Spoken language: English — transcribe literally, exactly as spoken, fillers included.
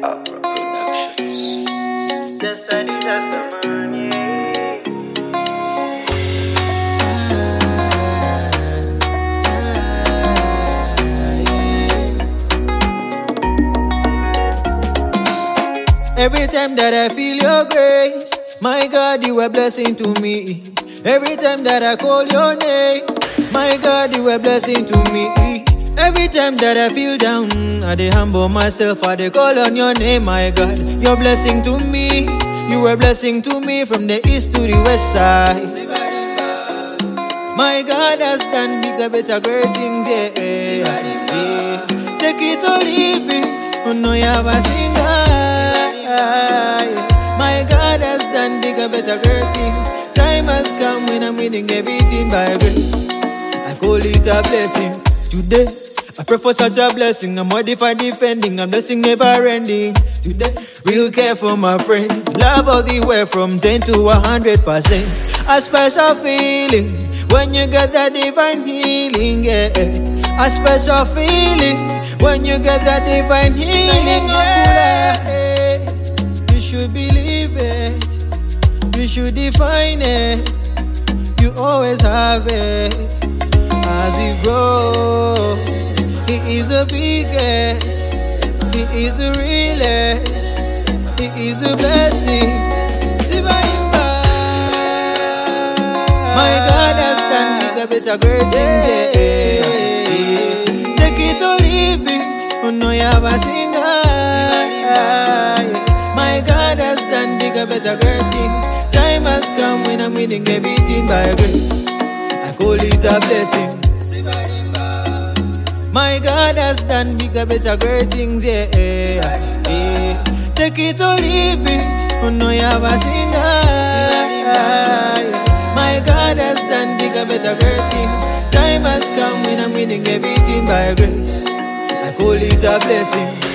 Afro Productions. Just a disaster, man, yeah. Every time that I feel your grace, my God, you are a blessing to me. Every time that I call your name, my God, you are a blessing to me. Every time that I feel down, I dey humble myself, I dey call on your name, my God. You're a blessing to me. You are a blessing to me from the east to the west side. My God has done bigger, better, great things, yeah. yeah. Take it or leave it, oh no, you have a singer. My God has done bigger, better, great things. Time has come when I'm winning everything by grace. I call it a blessing. Today, I pray for such a blessing. I'm modified defending, I'm blessing never ending. Today, real care for my friends. Love all the way from ten to a hundred percent. A special feeling when you get that divine healing, yeah. A special feeling when you get that divine healing, yeah. You should believe it, you should define it. You always have it. As you grow, He is the biggest, He is the realest, He is the blessing. My God has done bigger, better, great things, yeah. Take it or leave it, oh no, you have a singer. My God has done bigger, better, great things. Time has come when I'm winning everything by grace. I call it a blessing. My God has done bigger, better, great things, yeah. yeah. Take it or leave it, oh no, you have a singer. My God has done bigger, better, great things. Time has come when I'm winning everything by grace. I call it a blessing.